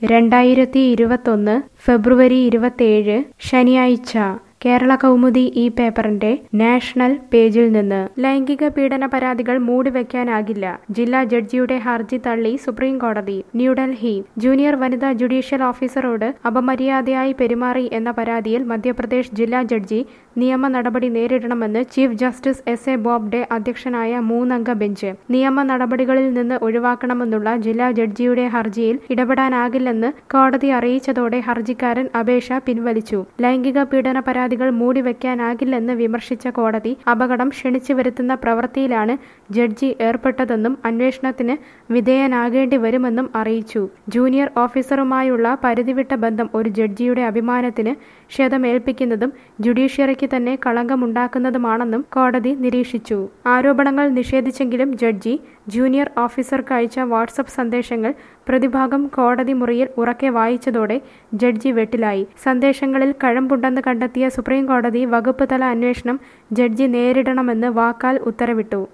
2021 ഫെബ്രുവരി 27 ശനിയാഴ്ച കേരള കൗമുദി ഈ പേപ്പറിന്റെ നാഷണൽ പേജിൽ നിന്ന് ലൈംഗിക പീഡന പരാതികൾ മൂടിവെക്കാനാകില്ല. ജില്ലാ ജഡ്ജിയുടെ ഹർജി തള്ളി സുപ്രീം കോടതി. ന്യൂഡൽഹി. ജൂനിയർ വനിതാ ജുഡീഷ്യൽ ഓഫീസറോട് അപമര്യാദയായി പെരുമാറി എന്ന പരാതിയിൽ മധ്യപ്രദേശ് ജില്ലാ ജഡ്ജി നിയമ നടപടി നേരിടണമെന്ന് chief justice S A Bobde അധ്യക്ഷനായ 3-അംഗ ബെഞ്ച്. നിയമ നടപടികളിൽ നിന്ന് ഒഴിവാക്കണമെന്നുള്ള ജില്ലാ ജഡ്ജിയുടെ ഹർജിയിൽ ഇടപെടാനാകില്ലെന്ന് കോടതി അറിയിച്ചതോടെ ഹർജിക്കാരൻ അപേക്ഷ പിൻവലിച്ചു. ലൈംഗിക പീഡന പരാതികൾ മൂടിവെക്കാനാകില്ലെന്ന് വിമർശിച്ച കോടതി അപകടം ക്ഷണിച്ചു വരുത്തുന്ന പ്രവൃത്തിയിലാണ് ജഡ്ജി ഏർപ്പെട്ടതെന്നും അന്വേഷണത്തിന് വിധേയനാകേണ്ടി വരുമെന്നും അറിയിച്ചു. ജൂനിയർ ഓഫീസറുമായുള്ള പരിധിവിട്ട ബന്ധം ഒരു ജഡ്ജിയുടെ അഭിമാനത്തിന് ക്ഷതമേൽപ്പിക്കുന്നതും ജുഡീഷ്യറിക്ക് തന്നെ കളങ്കമുണ്ടാക്കുന്നതുമാണെന്നും കോടതി നിരീക്ഷിച്ചു. ആരോപണങ്ങൾ നിഷേധിച്ചെങ്കിലും ജഡ്ജി ജൂനിയർ ഓഫീസർക്ക് അയച്ച വാട്സപ്പ് സന്ദേശങ്ങൾ പ്രതിഭാഗം കോടതി മുറിയിൽ ഉറക്കെ വായിച്ചതോടെ ജഡ്ജി വെട്ടിലായി. സന്ദേശങ്ങളിൽ കഴമ്പുണ്ടെന്ന് കണ്ടെത്തിയ സുപ്രീം കോടതി വകുപ്പ് തല അന്വേഷണം ജഡ്ജി നേരിടണമെന്ന് വാക്കാൽ ഉത്തരവിട്ടു.